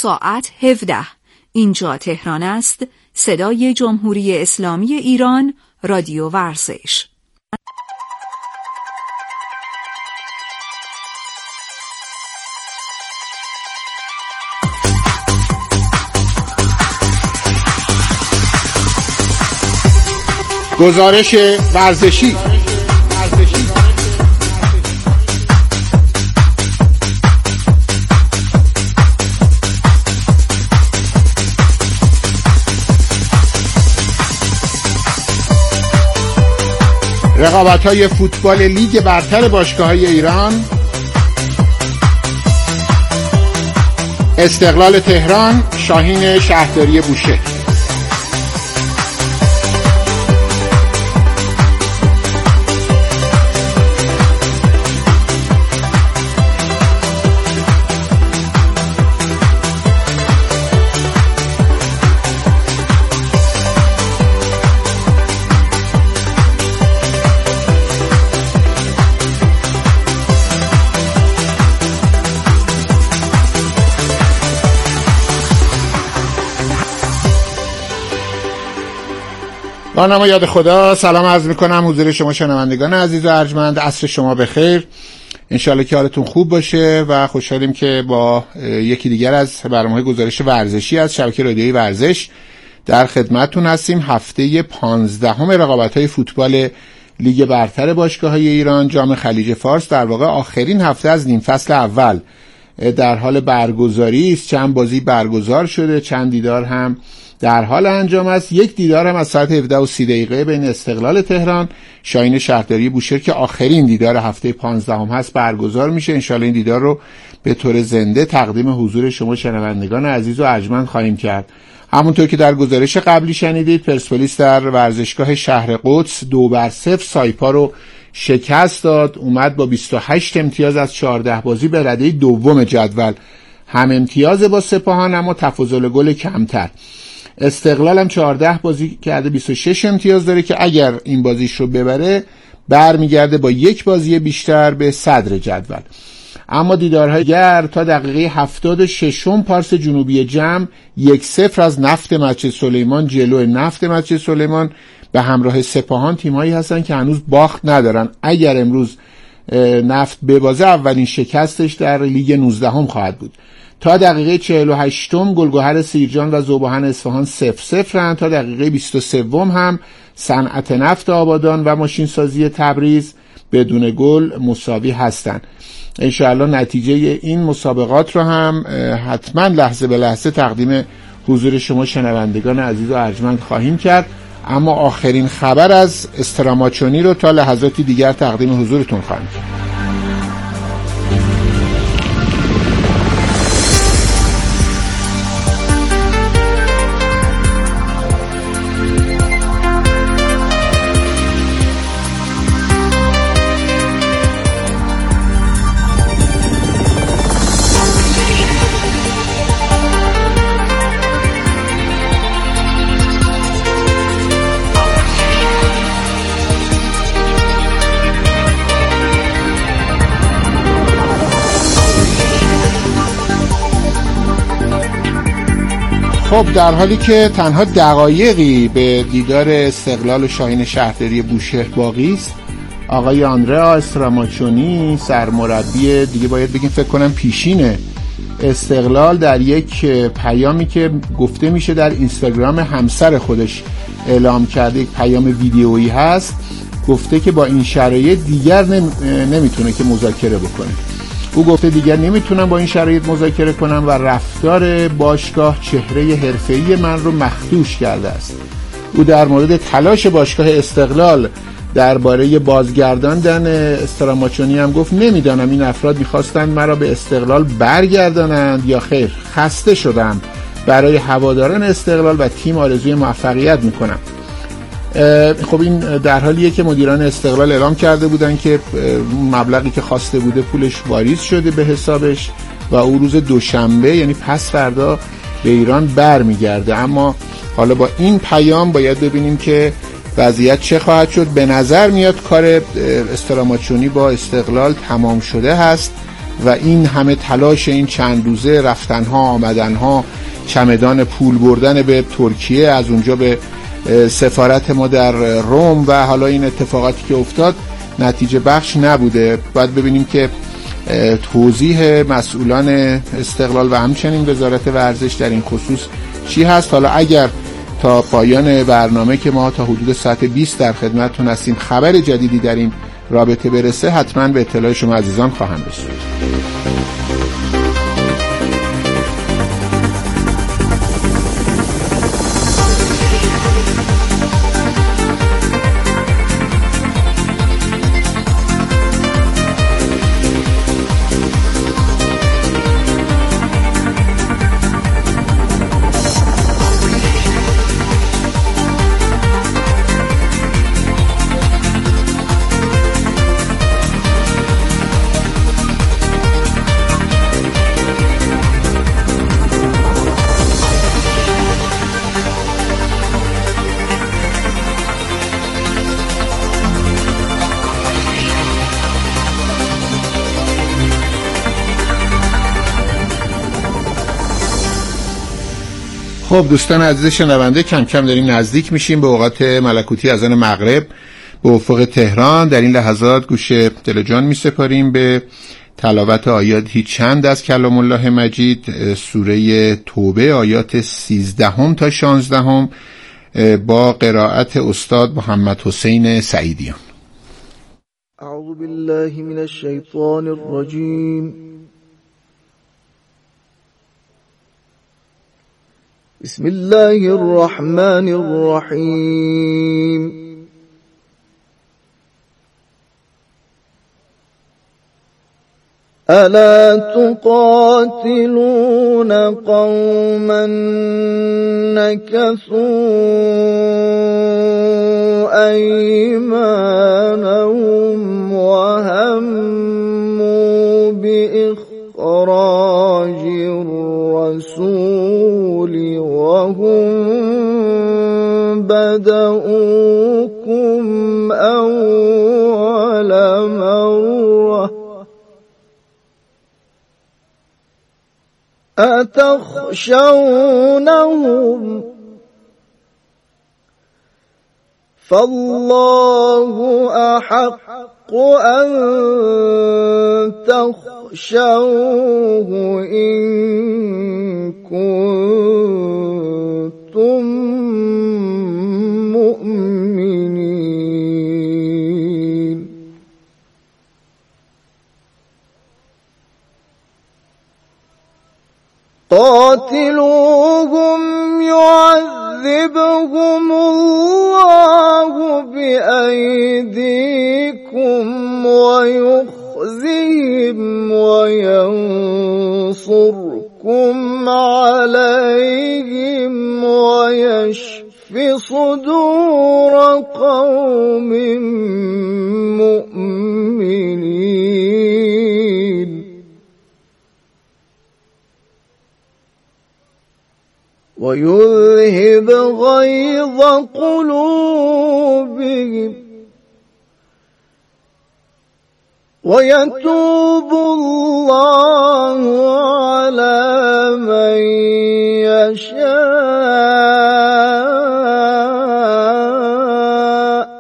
ساعت 17. اینجا تهران است. صدای جمهوری اسلامی ایران، رادیو ورزش. گزارش ورزشی. رقابت‌های فوتبال لیگ برتر باشگاه‌های ایران، استقلال تهران، شاهین شهرداری بوشهر. با نام یاد خدا سلام عرض میکنم حضور شما شنوندگان عزیز و ارجمند. عصر شما بخیر، انشالله که حالتون خوب باشه و خوشحالیم که با یکی دیگر از برنامه‌های گزارش ورزشی از شبکه رادیویی ورزش در خدمتتون هستیم. هفته 15 رقابت‌های فوتبال لیگ برتر باشگاه‌های ایران، جام خلیج فارس، در واقع آخرین هفته از نیم فصل اول در حال برگزاری است. چند بازی برگزار شده، چند دیدار هم در حال انجام است. یک دیدار هم از ساعت 17:30 بین استقلال تهران، شاهین شهرداری بوشهر که آخرین دیدار هفته 15 هست برگزار میشه. انشالله این دیدار رو به طور زنده تقدیم حضور شما شنوندگان عزیز و ارجمند خواهیم کرد. همونطور که در گزارش قبلی شنیدید، پرسپولیس در ورزشگاه شهر قدس 2-0 سایپا رو شکست داد. اومد با 28 امتیاز از 14 بازی به رده دوم جدول، هم امتیاز با سپاهان اما تفاضل گل کمتر. استقلال هم 14 بازی کرده، 26 امتیاز داره که اگر این بازیش رو ببره برمیگرده با یک بازی بیشتر به صدر جدول. اما دیدارهای دیگر تا دقیقه 76 پارس جنوبی جم 1-0 از نفت مسجد سلیمان جلو نفت مسجد سلیمان به همراه سپاهان تیمایی هستن که هنوز باخت ندارن. اگر امروز نفت ببازه اولین شکستش در لیگ 19 خواهد بود. تا دقیقه 48 گلگهر سیرجان و ذوباهن اصفهان 0-0 تا دقیقه 23 هم صنعت نفت آبادان و ماشین سازی تبریز بدون گل مساوی هستند. انشاءالله نتیجه این مسابقات رو هم حتما لحظه به لحظه تقدیم حضور شما شنوندگان عزیز و ارجمند خواهیم کرد. اما آخرین خبر از استراماچونی رو تا لحظاتی دیگر تقدیم حضورتون خواهیم کرد. خب در حالی که تنها دقایقی به دیدار استقلال و شاهین شهرداری بوشهر باقی است، آقای آندرا استراماچونی سرمربی دیگه باید بگیم فکر کنم پیشین استقلال در یک پیامی که گفته میشه در اینستاگرام همسر خودش اعلام کرده، یک پیام ویدیویی هست، گفته که با این شرایط دیگر نمیتونه که مذاکره بکنه. او گفته دیگر نمیتونم با این شرایط مذاکره کنم و رفتار باشگاه چهره حرفه‌ای من رو مخدوش کرده است. او در مورد تلاش باشگاه استقلال درباره بازگرداندن استراماچونی هم گفت نمیدانم این افراد میخواستند مرا به استقلال برگردانند یا خیر. خسته شدم. برای هواداران استقلال و تیم آرزوی موفقیت میکنم. خب این در حالیه که مدیران استقلال اعلام کرده بودن که مبلغی که خواسته بوده پولش واریز شده به حسابش و او روز دوشنبه یعنی پس فردا به ایران برمیگرده. اما حالا با این پیام باید ببینیم که وضعیت چه خواهد شد. به نظر میاد کار استراماچونی با استقلال تمام شده هست و این همه تلاش این چند روزه، رفتنها آمدنها، چمدان پول بردن به ترکیه، از اونجا به سفارت ما در روم و حالا این اتفاقاتی که افتاد نتیجه بخش نبوده. باید ببینیم که توضیح مسئولان استقلال و همچنین وزارت ورزش در این خصوص چی هست. حالا اگر تا پایان برنامه که ما تا حدود ساعت 20 در خدمتتون هستیم خبر جدیدی در این رابطه برسه، حتما به اطلاع شما عزیزان خواهم رسوند. خب دوستان عزیز شنونده، کم کم داریم نزدیک میشیم به اوقات ملکوتی اذان مغرب به افق تهران. در این لحظات گوش دل جان میسپاریم به تلاوت آیاتی چند از کلام الله مجید، سوره توبه آیات 13 تا 16 با قرائت استاد محمد حسین سعیدیان. اعوذ بالله من الشیطان الرجیم. بسم الله الرحمن الرحیم. ألا تقاتلون قوما نكثوا أيمانهم وهموا بإخراج الرسول وهم بدؤوكم أول مرة أتخشونهم فالله أحق أن تخشوه إن كنتم مؤمنين. قاتلوهم يعذبهم الله بأيديكم ويخزهم وينصركم عليهم ويشف صدور قوم مؤمنين ويذهب غيظ قلوبهم ويتوب الله على من يشاء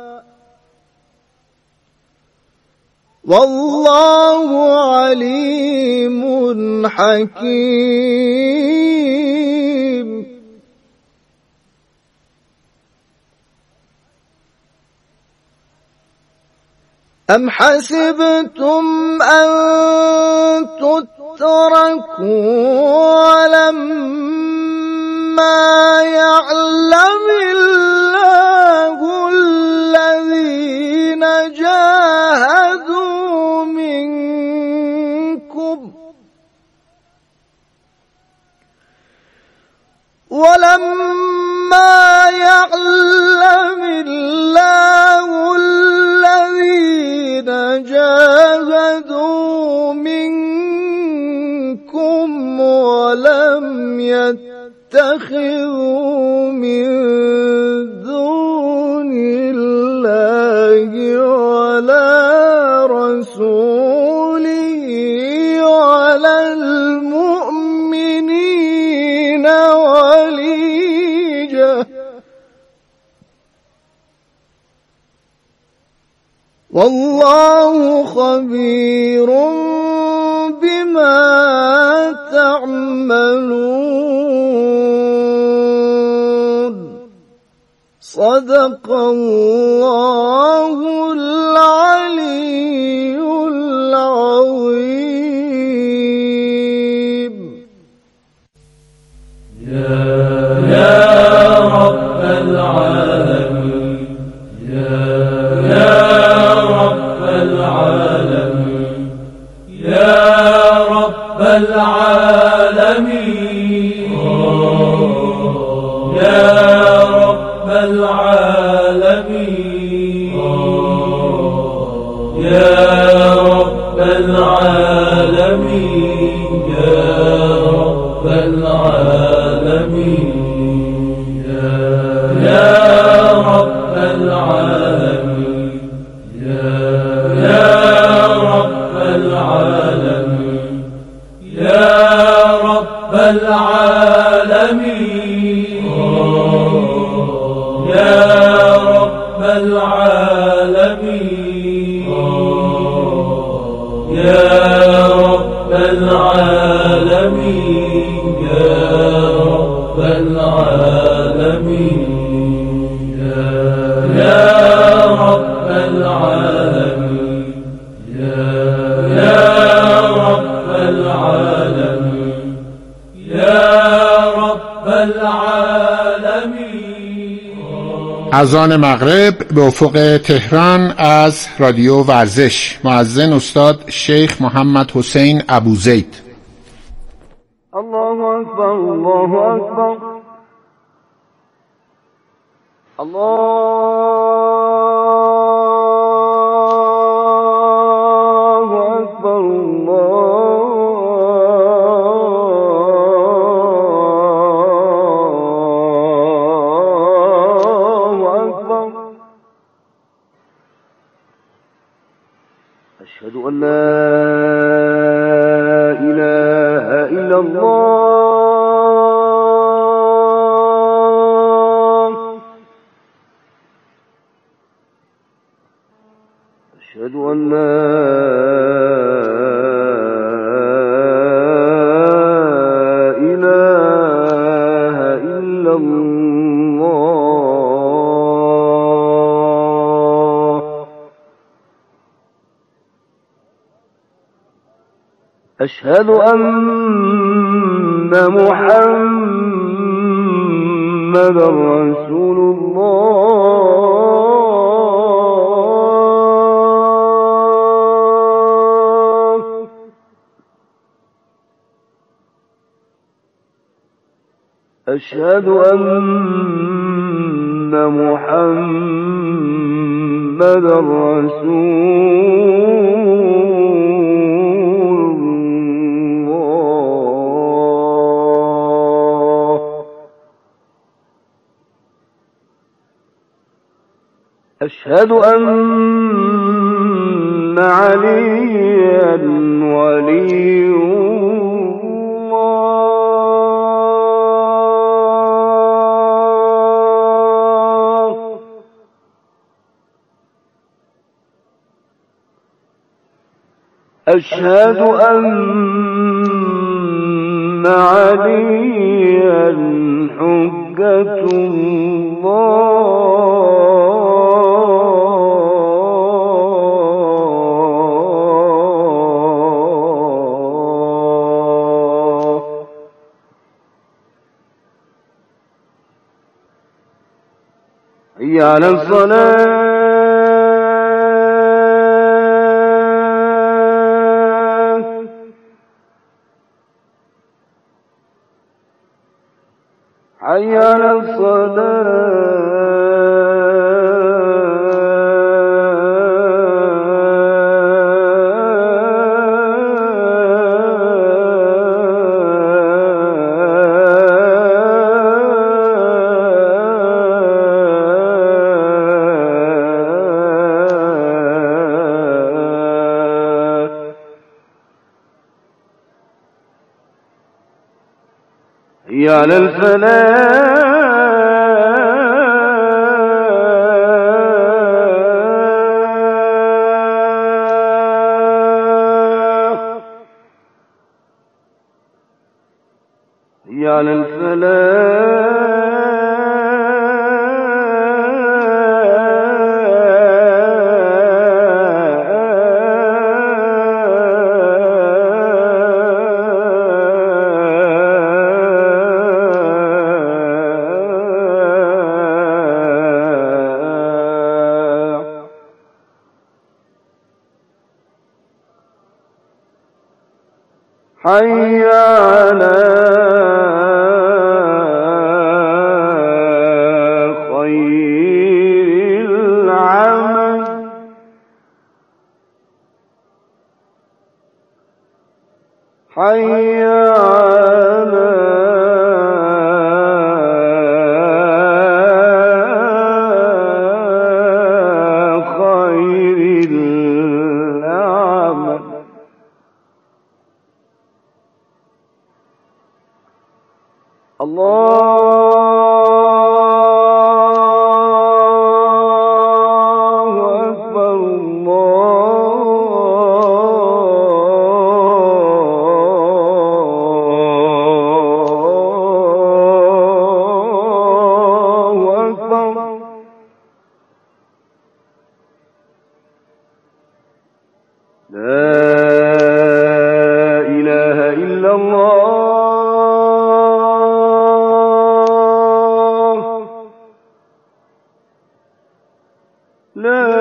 والله عليم حكيم. أم حسبتم أن تتركوا ولما يعلم الله الذين جاهدوا منكم ولما يعلم الله الذين جاهدوا منكم ولم يتخذوا من دون الله ولا رسوله على المؤمنين وليجة والله خبير بما تعملون صدق الله العلي العظيم. يا رب العالمين يا رب العالمين يا رب العالمين يا رب العالمين يا رب العالمين يا رب العالمين يا رب العالمين يا رب العالمين يا رب العالمين يا رب العالمين يا رب العالمين يا رب العالمين يا رب العالمين يا رب العالمين يا رب العالمين. اذان مغرب به افق تهران از رادیو ورزش. مؤذن استاد شیخ محمد حسین ابوزید. الله أكبر الله أكبر الله أكبر الله أكبر. أشهد أن لا إله إلا الله. أشهد أن لا إله إلا الله. أشهد أن محمدا رسول الله. أشهد أن محمدا رسول أشهد أن عليا ولي الله. أشهد أن عليا حجة الله. حي على الصلاة. حي على الصلاة. حي على الفلاح حي على الفلاح حي على خير العمل حي على خير العمل الله أكبر الله أكبر لا إله إلا الله لا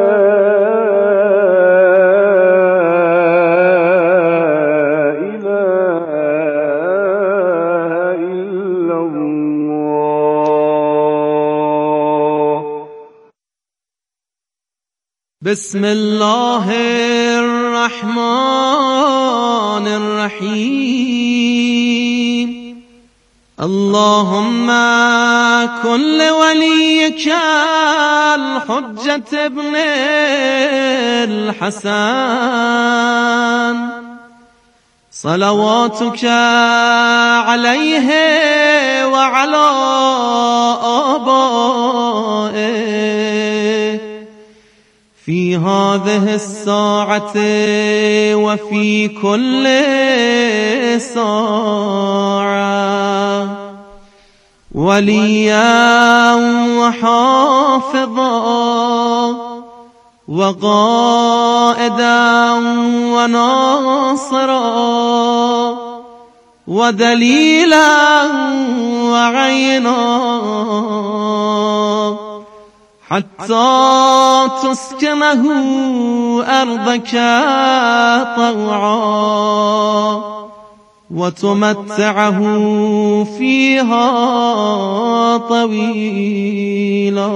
إله إلا الله. بسم الله الرحمن الرحيم. اللهم كن لوليك الحجة ابن الحسن صلواتك عليه وعلى آبائه في هذه الساعة وفي كل ساعة وليا وحافظا وقائدا وناصرا ودليلا وعينا حتى تسكنه أرضك طوعا وتمتعه فيها طويلا.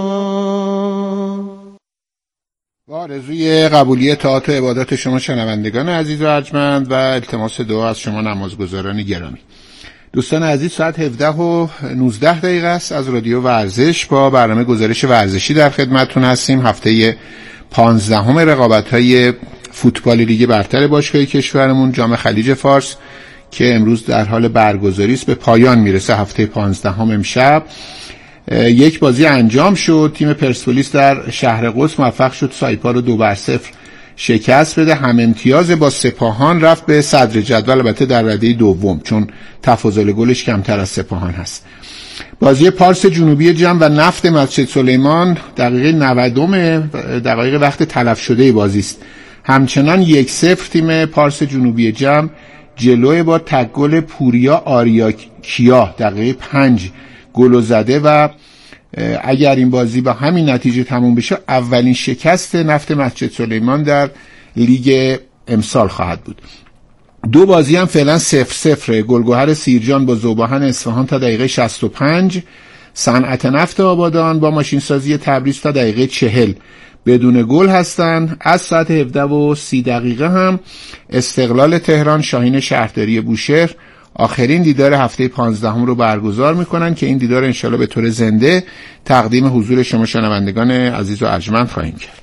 با آرزوی قبولی طاعات و عبادات شما شنوندگان عزیز و ارجمند و التماس دعا از شما نمازگزاران گرامی. دوستان عزیز، ساعت 17:19 است از رادیو ورزش با برنامه گزارش ورزشی در خدمتتون هستیم. هفته 15 رقابت‌های فوتبال لیگ برتر باشگاهی کشورمون جام خلیج فارس که امروز در حال برگزاری است به پایان میرسه. هفته 15 امشب یک بازی انجام شد. تیم پرسپولیس در شهر قدس موفق شد سایپا رو 2-0 شکست بده. هم امتیاز با سپاهان رفت به صدر جدول، البته در رده دوم چون تفاضل گلش کمتر از سپاهان هست. بازی پارس جنوبی جم و نفت مسجد سلیمان دقیقه 90 دقایق وقت تلف شده بازی است. همچنان 1-0 تیم پارس جنوبی جم جلوی با تک گل پوریا آریاکیا دقیقه 5 گل زده و اگر این بازی با همین نتیجه تموم بشه اولین شکست نفت مسجد سلیمان در لیگ امسال خواهد بود. دو بازی هم فعلا 0-0. گلگهر سیرجان با ذوباهن اصفهان تا دقیقه 65، صنعت نفت آبادان با ماشینسازی تبریز تا دقیقه 40 بدون گل هستند. از ساعت 17:30 هم استقلال تهران شاهین شهرداری بوشهر آخرین دیدار هفته 15 رو برگزار میکنن که این دیدار انشالله به طور زنده تقدیم حضور شما شنوندگان عزیز و ارجمند خواهیم کرد.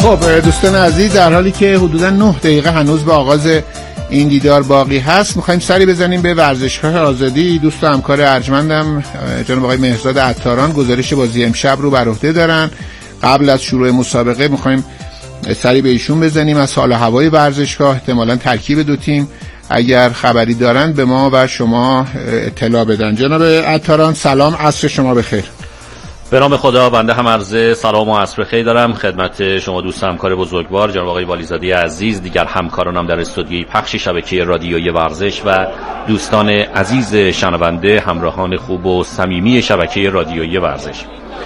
خب دوستان عزیز، در حالی که حدوداً 9 دقیقه هنوز به آغاز این دیدار باقی هست، میخوایم سری بزنیم به ورزشگاه آزادی. دوست و همکار ارجمندم جناب آقای مهرزاد عطاران گزارش بازی امشب رو بر عهده دارن. قبل از شروع مسابقه میخوایم سری به ایشون بزنیم از حال و هوای ورزشگاه، احتمالاً ترکیب دو تیم اگر خبری دارن به ما و شما اطلاع بدن. جناب عطاران سلام، عصر شما بخیر. به نام خدا، بنده هم عرض سلام و عصر خیر دارم خدمت شما دوست همکار بزرگوار جناب آقای والیزاده عزیز، دیگر همکارانم در استودیوی پخش شبکه رادیویی ورزش و دوستان عزیز شنونده، همراهان خوب و صمیمی شبکه رادیویی ورزش.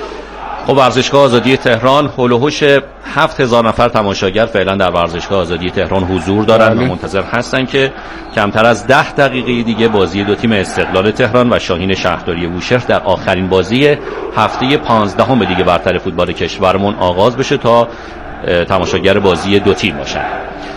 خب ورزشگاه آزادی تهران حول و حوش 7000 نفر تماشاگر فعلا در ورزشگاه آزادی تهران حضور دارند و منتظر هستند که کمتر از 10 دقیقه دیگه بازی دو تیم استقلال تهران و شاهین شهرداری بوشهر در آخرین بازی هفته 15 لیگ برتر فوتبال کشورمون آغاز بشه تا تماشاگر بازی دو تیم باشن.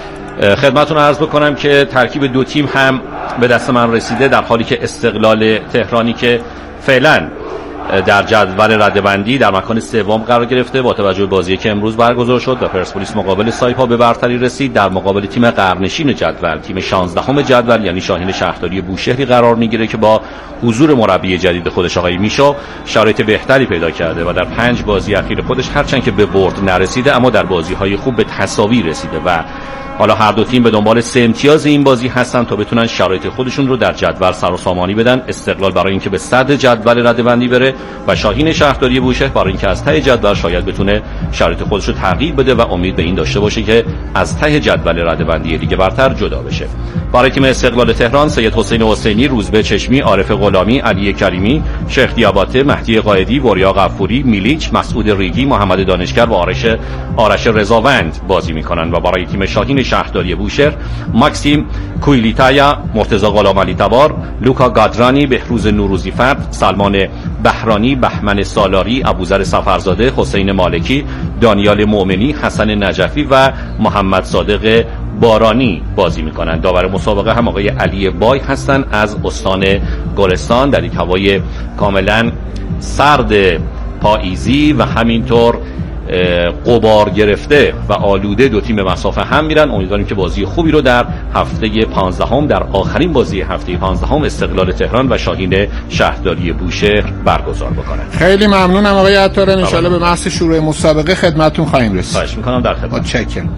خدمتتون عرض بکنم که ترکیب دو تیم هم به دست من رسیده، در حالی که استقلال تهرانی که فعلا در جدول رده‌بندی در مکان سوم قرار گرفته با توجه به بازی که امروز برگزار شد و پرسپولیس مقابل سایپا به برتری رسید، در مقابل تیم قرنشین جدول، تیم 16ام جدول یعنی شاهین شهرداری بوشهری قرار میگیره که با حضور مربی جدید خودش آقای میشو شرایط بهتری پیدا کرده و در 5 بازی اخیر خودش هرچند که به برد نرسیده اما در بازی‌های خوب به تساوی رسیده و حالا هر دو تیم به دنبال 3 امتیاز این بازی هستن تا بتونن شرایط خودشون رو در جدول سر و سامانی بدن. استقلال برای اینکه به صدر جدول رده‌بندی بره و شاهین شهرداری بوشهر برای اینکه از ته جدول شاید بتونه شرایط خودش رو تغییر بده و امید به این داشته باشه که از ته جدول رده‌بندی لیگ برتر جدا بشه. برای تیم استقلال تهران سید حسین حسینی، روزبه چشمی، عارف غلامی، علی کریمی، شیخ دیاباته، مهدی قائدی، وریا غفوری، میلیچ، مسعود ریگی، محمد دانشگر و آرش رضاوند بازی میکنن و برای تیم شاهین شهرداری بوشهر ماکسیم کویلیتایا، مرتضی غلامعلی تبار، لوکا گادرانی، بهروز نوروزی فرد، سلمان بهرانی، بهمن سالاری، ابوذر سفرزاده، حسین مالکی، دانیال مؤمنی، حسن نجفی و محمد صادق بارانی بازی میکنند. داور مسابقه هم آقای علی بای هستند از استان گلستان در یک هوای کاملا سرد پاییزی و همینطور غبار گرفته و آلوده دو تیم به مسافه هم میرن. امیدواریم که بازی خوبی رو در هفته 15 در آخرین بازی هفته 15 استقلال تهران و شاهین شهرداری بوشهر برگزار بکنن. خیلی ممنونم آقای عطاران، ان شاءالله به محض شروع مسابقه خدمتتون خواهیم رسید. خواهش میکنم، در خدمت. متشکرم.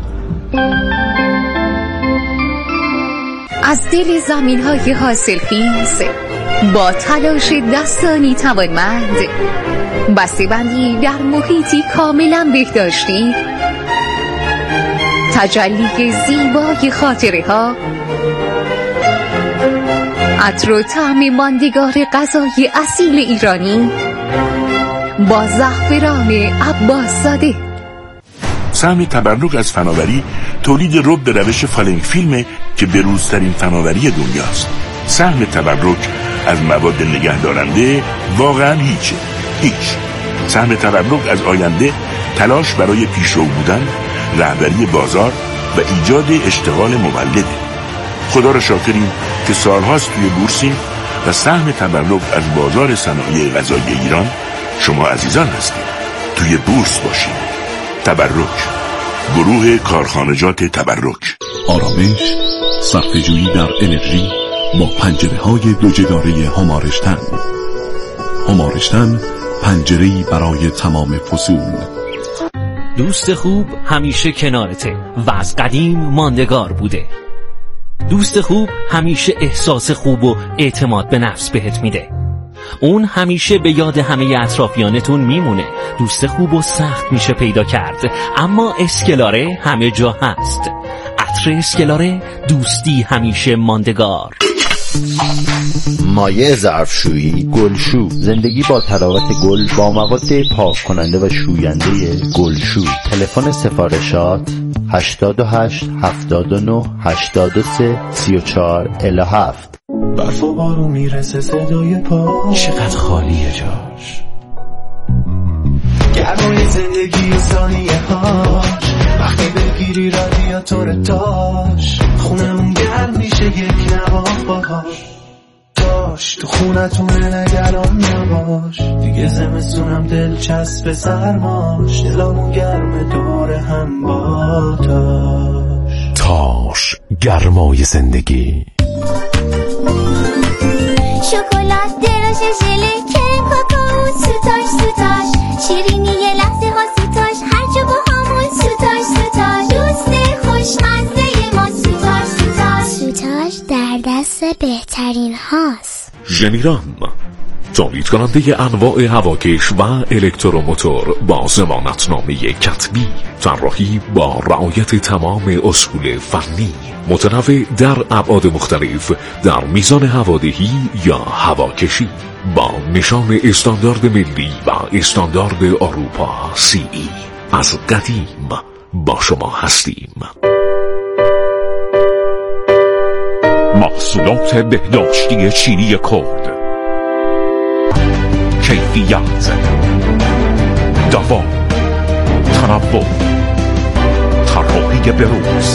از دل زمین‌های حاصلخیز با تلاش دستانی توانمند، بسته‌بندی در محیطی کاملا بهداشتی، تجلی زیبای خاطره‌ها، عطر و طعم ماندگار غذای اصیل ایرانی با زعفران عباس زاده. سهم تبرک از فناوری تولید رب به روش فالنگ فیلمه که بروزترین فناوری دنیاست. سهم تبرک از مواد نگهدارنده واقعا هیچ. سهم تبرک از آینده تلاش برای پیشرو بودن، رهبری بازار و ایجاد اشتغال مولده. خدا را شاکریم که سالهاست توی بورسیم و سهم تبرک از بازار صنایع غذایی ایران شما عزیزان هستید. توی بورس باشید. تبرک، گروه کارخانجات تبرک. آرامش، صرفه‌جویی در انرژی با پنجره‌های دو جداره همارشتن. همارشتن، پنجره‌ای برای تمام فصول. دوست خوب همیشه کنارته و از قدیم ماندگار بوده. دوست خوب همیشه احساس خوب و اعتماد به نفس بهت میده. اون همیشه به یاد همه اطرافیانتون میمونه. دوست خوب و سخت میشه پیدا کرد، اما اسکلاره همه جا هست. عطر اسکلاره، دوستی همیشه ماندگار. مایع ظرفشویی گلشو، زندگی با تراوت گل با مواد پاک کننده و شوینده گلشو. تلفن سفارشات 88 79 83 34 7. برف و بارون میرسه صدای پا، چقدر خالیه جاش. گرمای زندگی و ثانیه هاش، وقتی بگیری رادیاتور تاش، خونمون گرم میشه یک نواخ باهاش. باش، تو خونتونه نگران نباش، دیگه زمستونم دلچسب سرماش، دلمون گرم دور هم با تاش گرمای زندگی. شکلات درشت ژله کرم کاکائو سوتاش شیرینی یه لحظه ها سوتاش هرچه با همون سوتاش دوست خوشمزه ما سوتاش در دست بهترین هاست. ژنیران تولید کننده انواع هواکش و الکتروموتور با ضمانتنامه کتبی، طراحی با رعایت تمام اصول فنی، متنوع در ابعاد مختلف در میزان هوادهی یا هواکشی، با نشان استاندارد ملی و استاندارد اروپا CE. از قدیم با شما هستیم. محصولات بهداشتی چینی کرد، کیفیت، دوا، تنوع، طراحی بروز،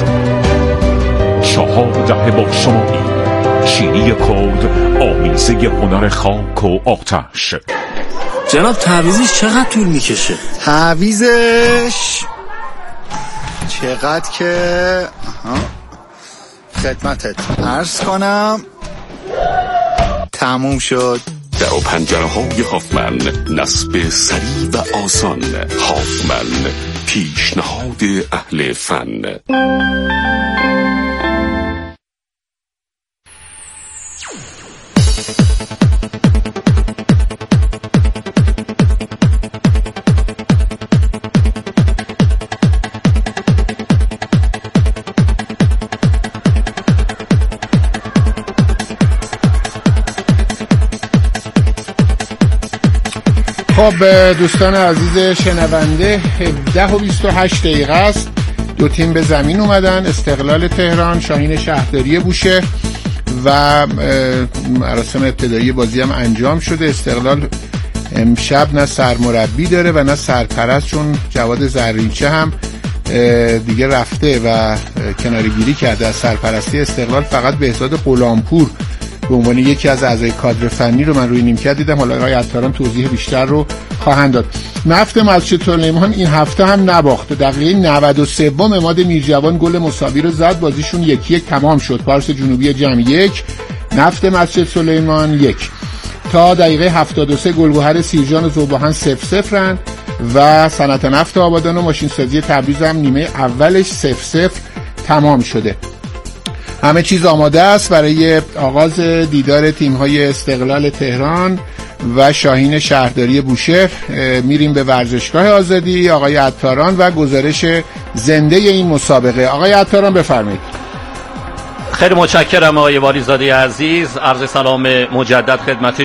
4 دهه با شمایی. چینی کرد، آمیزه هنر خاک و آتش. جناب تعویضش چقدر طول میکشه؟ تعویضش چقدر که خدمتت عرض کنم تموم شد. در و پنجره های هافمن، نصب سریع و آسان. هافمن، پیشنهاد اهل فن. خب دوستان عزیز شنونده، 10:28 است. 2 تیم به زمین اومدن. استقلال تهران، شاهین شهرداری بوشهر و مراسم ابتدایی بازی هم انجام شده. استقلال امشب نه سرمربی داره و نه سرپرست، چون جواد زرینچه هم دیگه رفته و کناره‌گیری کرده از سرپرستی استقلال. فقط بهزاد غلامپور به عنوان یکی از اعضای کادر فنی رو من روی نیمکت دیدم. حالا آقای عطاران توضیح بیشتر رو خواهند داد. نفت مسجد سلیمان این هفته هم نباخت. دقیقه 93 عماد میرجوان گل مساوی رو زد. بازیشون 1-1 تمام شد. پارس جنوبی جمع 1، نفت مسجد سلیمان 1. تا دقیقه 73 گلگهر سیرجان و ذوباهن 0-0 و صنعت نفت آبادان و ماشین سازی تبریز هم نیمه اولش 0-0 تمام شده. همه چیز آماده است برای آغاز دیدار تیم‌های استقلال تهران و شاهین شهرداری بوشهر. میریم به ورزشگاه آزادی. آقای عطاران و گزارش زنده این مسابقه. آقای عطاران بفرمایید. خیلی متشکرم آقای والیزاده عزیز. عرض سلام مجدد خدمت